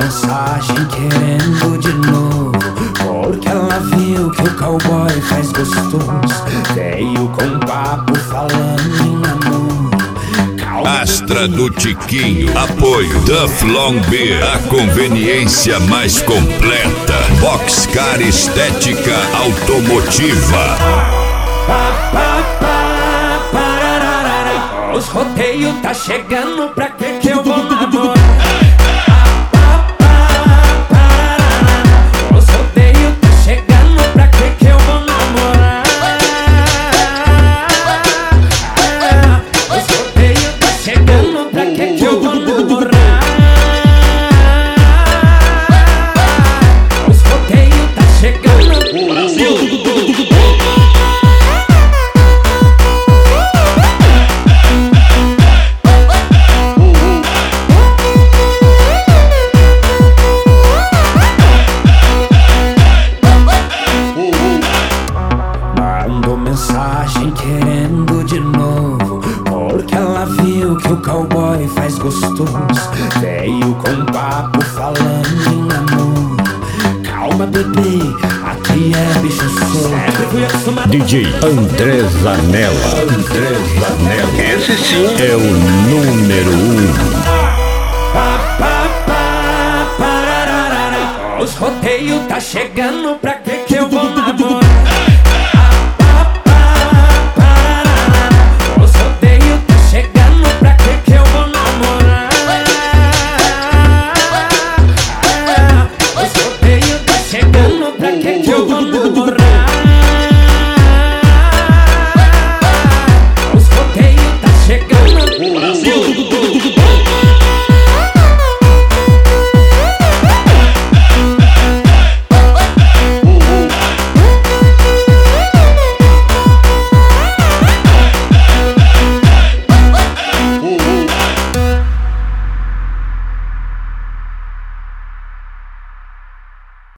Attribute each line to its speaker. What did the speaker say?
Speaker 1: mensagem querendo de novo, porque ela viu que o cowboy faz gostoso. Veio com papo falando em namoro.
Speaker 2: Astra do Tiquinho. Apoio Duff Long Beer, a conveniência mais completa. Boxcar Estética Automotiva.
Speaker 1: Os rodeios tá chegando, pra que eu vou namorar? Os rodeios tá chegando, pra que eu vou namorar? Os rodeios tá chegando, pra que eu vou namorar? Os rodeios tá chegando, Brasil! Mensagem querendo de novo, porque ela viu que o cowboy faz gostoso. Veio com papo falando em namoro. Calma, bebê, aqui é bicho solto.
Speaker 3: DJ André Zanella. André Zanella. Esse sim é o número 1.
Speaker 1: Os rodeios tá chegando, pra que eu vou namorar?